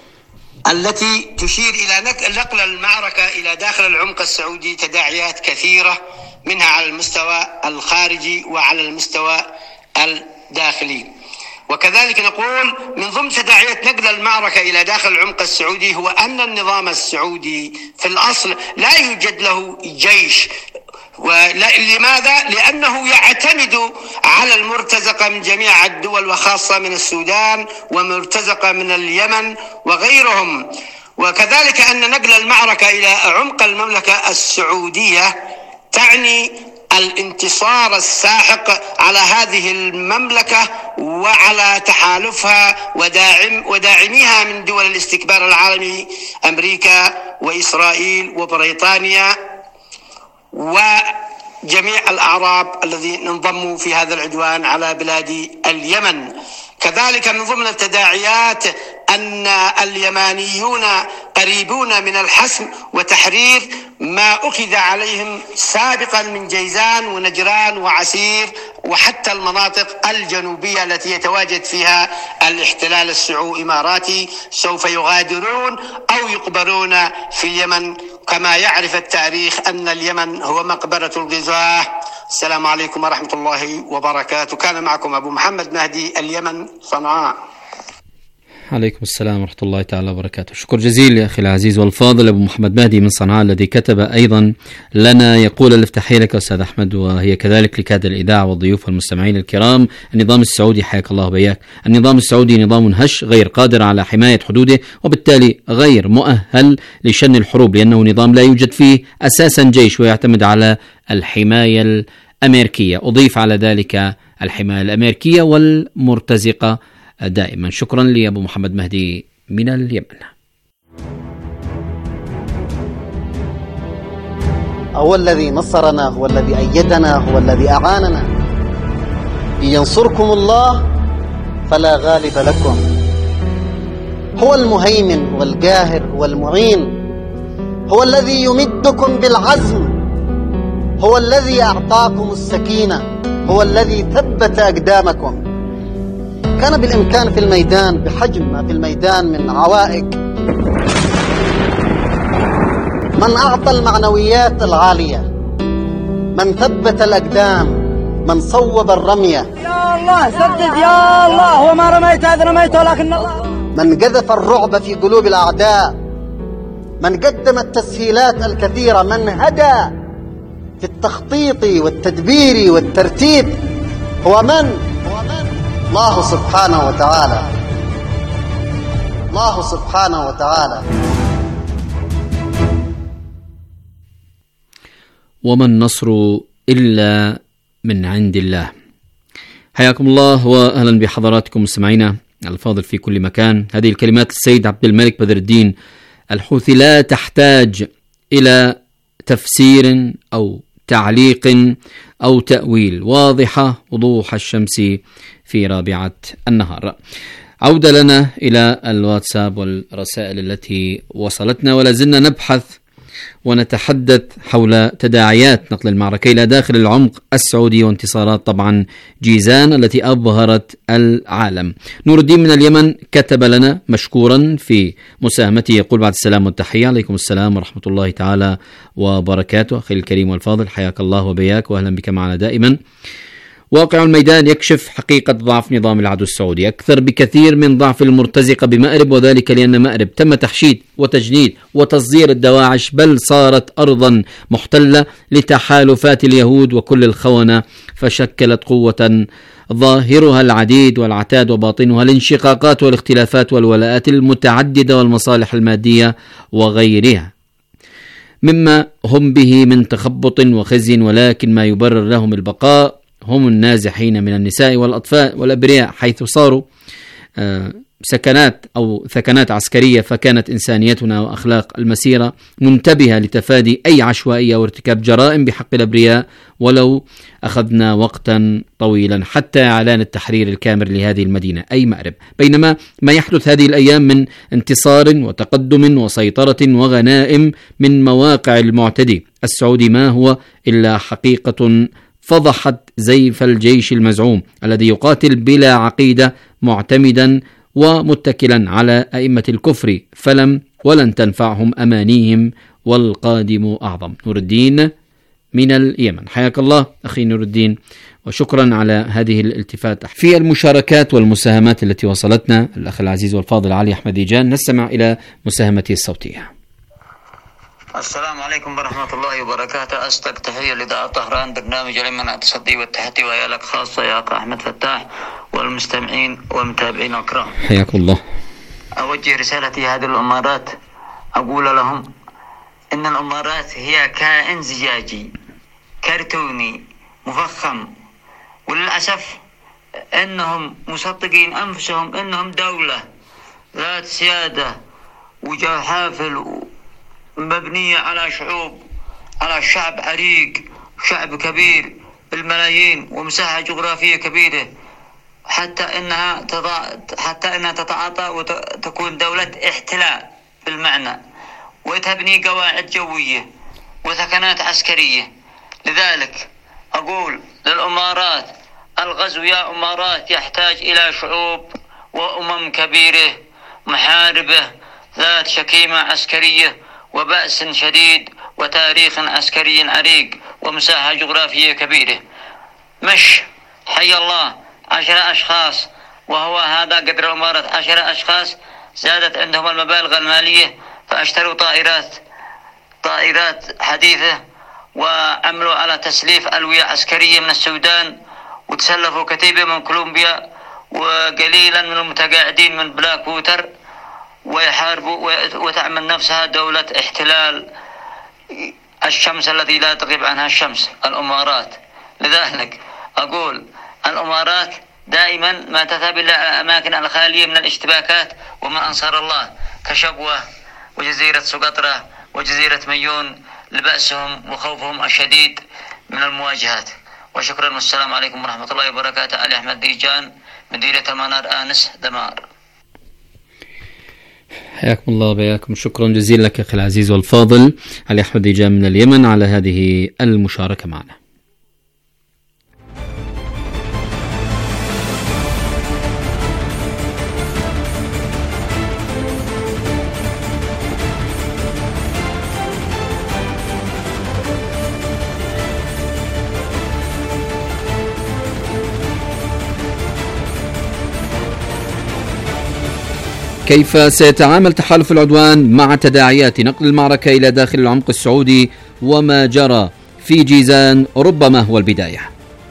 التي تشير إلى نقل المعركة إلى داخل العمق السعودي تداعيات كثيرة، منها على المستوى الخارجي وعلى المستوى الداخلي. وكذلك نقول من ضمن تداعيات نقل المعركة إلى داخل العمق السعودي هو أن النظام السعودي في الأصل لا يوجد له جيش. لماذا؟ لأنه يعتمد على المرتزقة من جميع الدول وخاصة من السودان ومرتزقة من اليمن وغيرهم. وكذلك أن نقل المعركة إلى عمق المملكة السعودية تعني الانتصار الساحق على هذه المملكة وعلى تحالفها وداعميها من دول الاستكبار العالمي أمريكا وإسرائيل وبريطانيا وجميع الأعراب الذين انضموا في هذا العدوان على بلاد اليمن. كذلك من ضمن التداعيات أن اليمانيون قريبون من الحسم وتحرير ما أخذ عليهم سابقا من جيزان ونجران وعسير وحتى المناطق الجنوبية التي يتواجد فيها الاحتلال السعودي-إماراتي سوف يغادرون أو يقبرون في اليمن، كما يعرف التاريخ أن اليمن هو مقبرة الغزاة. السلام عليكم ورحمة الله وبركاته. كان معكم أبو محمد مهدي، اليمن، صنعاء. عليكم السلام ورحمة الله تعالى وبركاته. شكر جزيل يا أخي العزيز والفاضل أبو محمد مهدي من صنعاء، الذي كتب أيضا لنا يقول الافتتاحية لك أستاذ أحمد، وهي كذلك لكادر الإذاعة والضيوف والمستمعين الكرام. النظام السعودي حياك الله وبياك، النظام السعودي نظام هش غير قادر على حماية حدوده، وبالتالي غير مؤهل لشن الحروب، لأنه نظام لا يوجد فيه أساسا جيش ويعتمد على الحماية الأمريكية. أضيف على ذلك الحماية الأمريكية والمرتزقة دائما. شكرا لأبو محمد مهدي من اليمن. هو الذي نصرنا، هو الذي أيدنا، هو الذي أعاننا. إن ينصركم الله فلا غالب لكم. هو المهيمن والقاهر والمعين، هو الذي يمدكم بالعزم، هو الذي أعطاكم السكينة، هو الذي ثبت أقدامكم. كان بالإمكان في الميدان بحجم ما في الميدان من عوائق، من أعطى المعنويات العالية، من ثبت الأقدام، من صوب الرمية. يا الله سدد يا الله، وما رميت هذا رميت ولكن الله. من قذف الرعب في قلوب الأعداء، من قدم التسهيلات الكثيرة، من هدى في التخطيط والتدبير والترتيب، هو من؟ الله سبحانه وتعالى. الله سبحانه وتعالى. وما النصر إلا من عند الله. حياكم الله وأهلا بحضراتكم مستمعينا الفاضل في كل مكان. هذه الكلمات السيد عبد الملك بدر الدين الحوثي لا تحتاج إلى تفسير أو تعليق أو تأويل، واضحة وضوح الشمس في رابعة النهار. عودة لنا إلى الواتساب والرسائل التي وصلتنا، ولا زلنا نبحث ونتحدث حول تداعيات نقل المعركة إلى داخل العمق السعودي وانتصارات طبعا جيزان التي أبهرت العالم. نور الدين من اليمن كتب لنا مشكورا في مساهمته، يقول بعد السلام والتحية: عليكم السلام ورحمة الله تعالى وبركاته. أخي الكريم والفاضل حياك الله وبياك وأهلا بك معنا دائما. واقع الميدان يكشف حقيقة ضعف نظام العدو السعودي أكثر بكثير من ضعف المرتزقة بمأرب، وذلك لأن مأرب تم تحشيد وتجنيد وتصدير الدواعش، بل صارت أرضا محتلة لتحالفات اليهود وكل الخونة، فشكلت قوة ظاهرها العديد والعتاد وباطنها الانشقاقات والاختلافات والولاءات المتعددة والمصالح المادية وغيرها، مما هم به من تخبط وخزي، ولكن ما يبرر لهم البقاء هم النازحين من النساء والأطفال والأبرياء، حيث صاروا سكنات أو ثكنات عسكرية، فكانت إنسانيتنا وأخلاق المسيرة منتبهة لتفادي أي عشوائية وارتكاب جرائم بحق الأبرياء، ولو أخذنا وقتا طويلا حتى إعلان التحرير الكامل لهذه المدينة أي مأرب. بينما ما يحدث هذه الأيام من انتصار وتقدم وسيطرة وغنائم من مواقع المعتدي السعودي ما هو إلا حقيقة فضحت زيف الجيش المزعوم الذي يقاتل بلا عقيدة، معتمدا ومتكلا على أئمة الكفر، ولن تنفعهم أمانيهم والقادم أعظم. نور الدين من اليمن حياك الله أخي نور الدين، وشكرا على هذه الالتفاتة. في المشاركات والمساهمات التي وصلتنا الأخ العزيز والفاضل علي أحمد ديجان، نستمع إلى مساهمته الصوتية. السلام عليكم ورحمة الله وبركاته. أصدق تحية لإذاعة طهران، برنامج اليمن التصدي والتحدي، ويا لك خاصة يا أخ أحمد فتاح والمستمعين والمتابعين الكرام. حياكم الله. أوجه رسالتي هذه الأمارات، أقول لهم إن الأمارات هي كائن زجاجي، كرتوني مفخم، وللأسف أنهم مصدقين أنفسهم أنهم دولة ذات سيادة وجاه حافل مبنية على شعب عريق، شعب كبير بالملايين ومساحة جغرافية كبيرة، حتى أنها تتعاطى وتكون دولة احتلال بالمعنى، وتبني قواعد جوية وثكنات عسكرية. لذلك أقول للأمارات: الغزو يا أمارات يحتاج إلى شعوب وأمم كبيرة محاربة ذات شكيمة عسكرية وبأس شديد وتاريخ عسكري عريق ومساحة جغرافية كبيرة، مش حي الله 10 أشخاص، وهو هذا قدر الأمارات 10 أشخاص زادت عندهم المبالغ المالية فاشتروا طائرات حديثة وعملوا على تسليف ألوية عسكرية من السودان، وتسلفوا كتيبة من كولومبيا وقليلا من المتقاعدين من بلاك ووتر، ويحاربوا وتعمل نفسها دولة احتلال الشمس التي لا تغيب عنها الشمس، الأمارات. لذلك أقول الأمارات دائما ما تذهب إلى الأماكن الخالية من الاشتباكات ومن أنصار الله كشبوة وجزيرة سقطرى وجزيرة ميون لبأسهم وخوفهم الشديد من المواجهات. وشكرا والسلام عليكم ورحمة الله وبركاته. علي أحمد ديجان، مديرية المنار آنس، دمار. حياكم الله وبياكم. شكرا جزيلا لك أخي العزيز والفاضل علي أحمد ديجان من اليمن على هذه المشاركة معنا. كيف سيتعامل تحالف العدوان مع تداعيات نقل المعركة إلى داخل العمق السعودي؟ وما جرى في جيزان ربما هو البداية.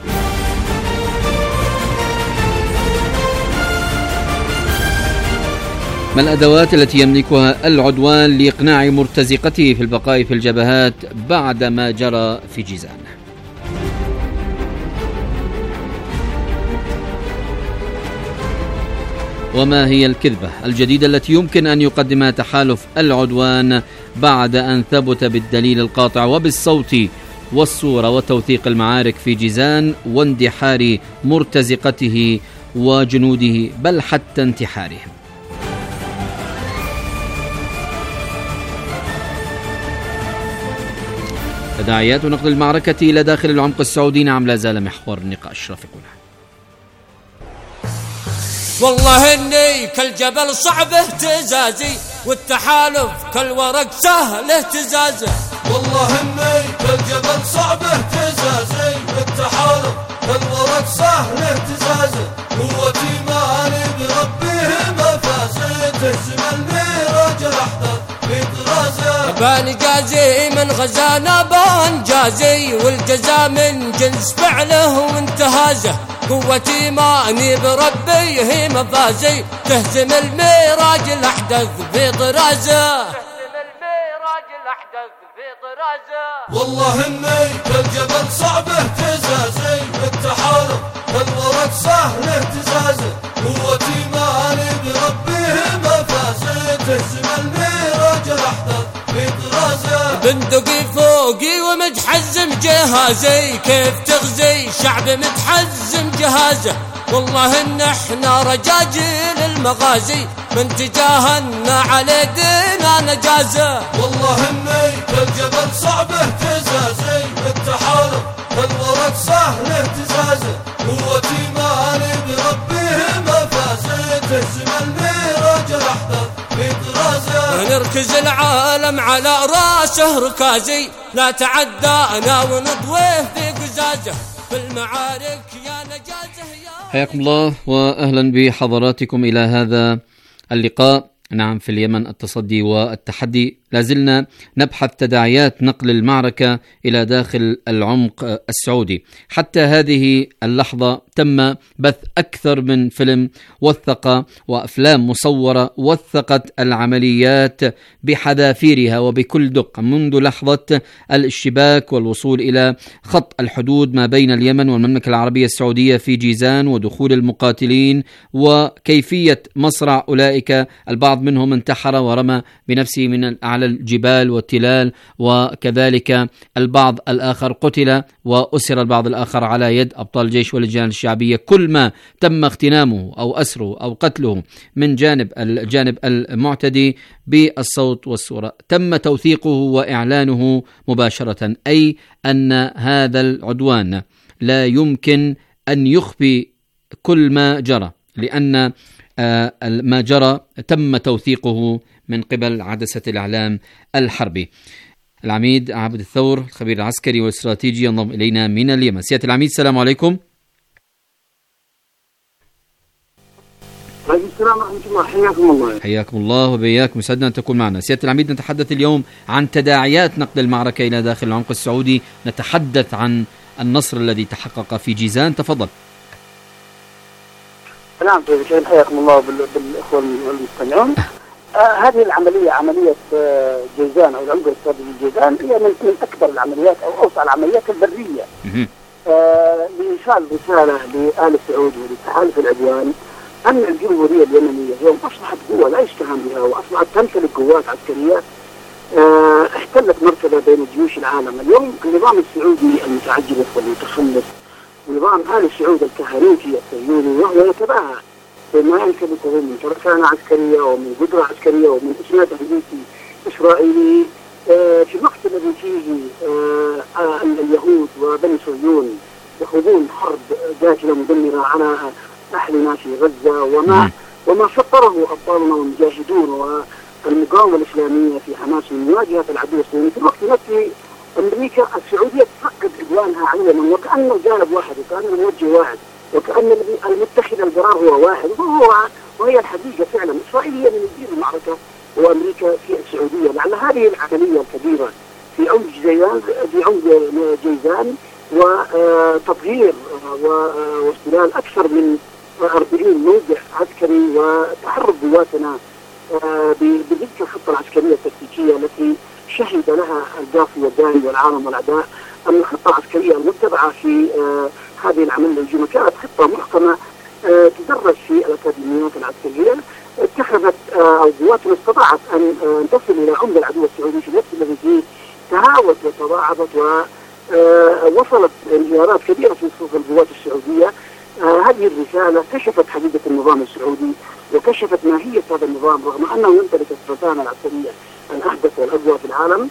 ما الأدوات التي يملكها العدوان لإقناع مرتزقته في البقاء في الجبهات بعد ما جرى في جيزان؟ وما هي الكذبة الجديدة التي يمكن أن يقدمها تحالف العدوان بعد أن ثبت بالدليل القاطع وبالصوت والصورة وتوثيق المعارك في جيزان واندحار مرتزقته وجنوده بل حتى انتحارهم؟ تداعيات نقل المعركة إلى داخل العمق السعودي نعم لا زال محور النقاش. رافقنا. والله اني كالجبل صعب اهتزازي والتحالف كالورق سهل اهتزازه. والله اني كالجبل صعب اهتزازي والتحالف كالورق سهل اهتزازه. قوتي مالي بربيه مفازي تهزم الميراج الاحداث في طرازه. بان جازي من غزانا بان جازي والجزاء من جنس فعله وانتهازه. قوتي ماني بربي هي مفازي تهزم الميراج الأحدث في طرازه. والله اني كالجبل صعب اهتزازي والتحالف كالورق سهل اهتزازه. قوتي ماني بربي هي مفازي تهزم الميراج الأحدث في طرازه. بندقي فوقي ومتحزم جهازي كيف تغزي شعب متحزم جهازه. والله ان احنا رجاجيل المغازي من تجاهنا على دينا نجازه. والله اني كالجبل صعب اهتزازي والتحالف كالورق سهل اهتزازه. قوتي مالي بربيه مفازي تهزم الميراج الاحدث في طرازه. نركز العالم على راسه ركازي لا تعدانا ونطويه في قزازه في المعارك يا نجازه. حياكم الله وأهلا بحضراتكم إلى هذا اللقاء. نعم في اليمن التصدي والتحدي لازلنا نبحث تداعيات نقل المعركة إلى داخل العمق السعودي. حتى هذه اللحظة تم بث أكثر من فيلم وثق وأفلام مصورة وثقت العمليات بحذافيرها وبكل دقة منذ لحظة الاشتباك والوصول إلى خط الحدود ما بين اليمن والمملكة العربية السعودية في جيزان ودخول المقاتلين وكيفية مصرع أولئك. البعض منهم انتحر ورمى بنفسه من أعلى الجبال والتلال، وكذلك البعض الآخر قتل وأسر البعض الآخر على يد أبطال الجيش واللجان الشعبية. كل ما تم اغتنامه أو أسره أو قتله من الجانب المعتدي بالصوت والصورة تم توثيقه وإعلانه مباشرة، أي أن هذا العدوان لا يمكن أن يخفي كل ما جرى، لأن ما جرى تم توثيقه من قبل عدسة الإعلام الحربي. العميد عابد الثور الخبير العسكري والاستراتيجي ينضم إلينا من اليمن. سيادة العميد السلام عليكم. السلام ورحمة الله، حياكم الله. حياكم الله وبياكم، يسعدنا أن تكون معنا. سيادة العميد نتحدث اليوم عن تداعيات نقل المعركة إلى داخل العمق السعودي، نتحدث عن النصر الذي تحقق في جيزان. تفضل. نعم حياكم الله بالإخوة المستمعون. هذه العملية عملية جيزان أو العمق الاستراتيجي جيزان هي من أكبر العمليات أو أوسع العمليات البرية لإيصال رسالة لآل سعود ولتحالف العدوان أن الجمهورية اليمنية اليوم أصبحت قوة لا يستهان بها، وأصبحت تمتلك قوات عسكرية احتلت مرتبة بين جيوش العالم. اليوم النظام السعودي المتعجرف والمتخلف ونظام آل سعود الكهنوتي الصهيوني وهو يتباهى بما يمتلكه من ترسانة عسكرية ومن قدرة عسكرية ومن إسناد أمريكي إسرائيلي في الوقت الذي فيه اليهود وبني صهيون يخوضون حرب قاتلة مدمرة على أهلنا في غزة وما شطره أبطالنا والمجاهدون والمقاومة الإسلامية في حماس من مواجهة العدو الصهيوني. في الوقت نفسه أمريكا السعودية تفقد عدوانها على اليمن وكأنه جانب واحد وكأنه موجه واحد وكأن المتخذ القرار هو واحد، وهي الحقيقة فعلا إسرائيل هي من يدير المعركة وأمريكا في السعودية. لعل هذه العملية الكبيرة في عمق جيزان وتطهير واستغلال أكثر من 40 موقع عسكري وتحرك قواتنا بتلك الخطة العسكرية التكتيكية التي شهد لها القافي والداني والعالم والأعداء أن الخطة العسكرية المتبعة في هذه العملية الهجومية كانت خطة محكمة تدرس في الأكاديميات العسكرية. اتخذت أو قواتنا استطاعت أن تصل إلى عمق العدو السعودي في الوقت الذي فيه تهاوت وتضاعفت ووصلت انهيارات كبيرة في صفوف القوات السعودية. هذه الرسالة كشفت حقيقة النظام السعودي وكشفت ماهية هذا النظام رغم أنه يمتلك الترسانة العسكرية الأحدث والأقوى في العالم،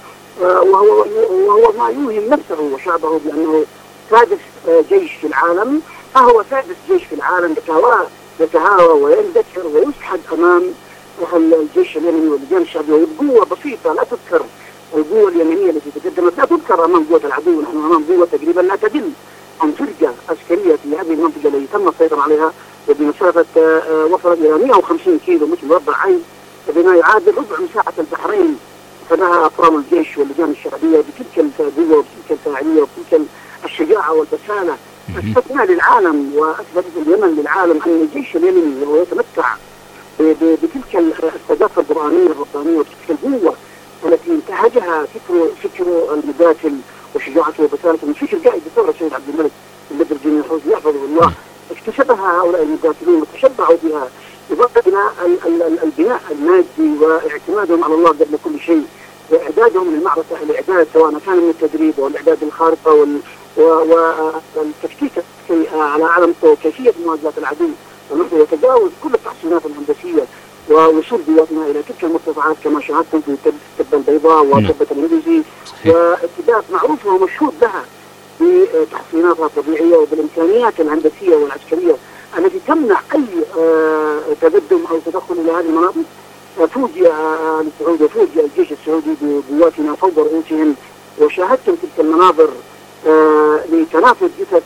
وهو ما يوهم نفسه وشعبه بأنه سادس جيش في العالم. فهو سادس جيش في العالم يتهاوى ويندثر ويسحب أمام الجيش اليمني واللجان الشعبية، والقوة بسيطة لا تذكر. القوة اليمنية التي تقدمت لا تذكر أمام قوة العدو، نحن أمام قوة تقريبا لا تقل عن فرقة عسكرية في هذه المنطقة التي تم السيطرة عليها وبمسافة وصلت إلى 150 كيلو متر مربع عين، بما يعادل ربع مساحة البحرين. فلها أفرام الجيش واللجان الشعبية بتلك القوة وبتلك الفاعلية وبتلك الشجاعة والبسالة. أثبتنا للعالم وأثبتت اليمن للعالم أن الجيش اليمني وهو يتمتع بتلك الثقافة القرآنية الربانية وتلك القوة التي انتهجها فكر المقاتل وشجاعته وبسالته من فكر قائد الثورة السيد عبد الملك البدر الدين الحوثي يحفظه الله. اكتسبها هؤلاء المقاتلين وتشبعوا بها بنا البناء المادي واعتمادهم على الله قبل كل شيء واعدادهم للمعركة، الاعداد سواء كان من التدريب والاعداد الخارقة والتكتيك على على مستوى كيفية مواجهة العدو ويتجاوز كل التحصينات الهندسية ووصول قواتنا إلى تلك المرتفعات كما شاهدتم في التبة البيضاء وتبة الهندسي، واتباع معروفة ومشهود لها بتحصيناتها الطبيعية وبالإمكانيات الهندسية والعسكرية التي تمنع أي تقدم أو تدخل إلى هذه المناطق. فوجئ السعودي وفوجئ الجيش السعودي بقواتنا فوق رؤوسهم، وشاهدتم تلك المناظر لتنافس جثث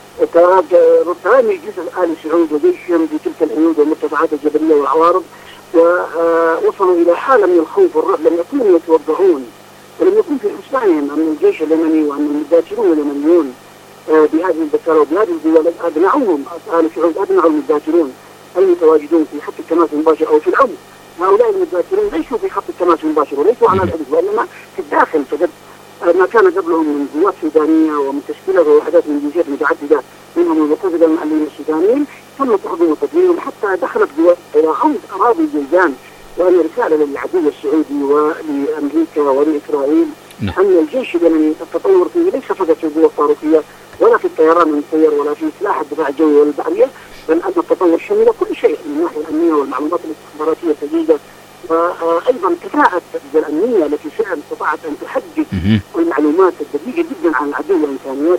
وترامي جثث آل سعود وجيشهم بتلك الحدود والمرتفعات الجبلية والعوارض. ووصلوا إلى حالة من الخوف والرعب، لم يكونوا يتوقعون ولم يكن في حسبانهم أن الجيش اليمني وأن المداترون اليمنيون بهذه البكارة وبهذه الدول أبنعوهم، آل سعود أبنعوا المداترون المتواجدون في خط التماس المباشر أو في العمق. هؤلاء المداترون ليسوا في خط التماس المباشر وليسوا على الحدود، وإنما في الداخل، فقد ما كان قبلهم من قوات سودانية ومن تشكيلات ووحدات من جنسيات متعددة منهم الوقوف إلى المحليين السودانيين، تم تحضير وتدميرهم حتى دخلت قوات إلى عمق أراضي جيزان. وهي رسالة للعدو السعودي ولأمريكا ولإسرائيل أن الجيش اليمني التطور فيه ليس فقط في القوى الصاروخية ولا في الطيران المسير ولا في سلاح الدفاع الجوي والبحرية، بل أن التطور شمل كل شيء من الناحية الأمنية والمعلومات الاستخباراتية الجديدة، وأيضا كفاءة الأمنية التي فعلا استطاعت أن تحدد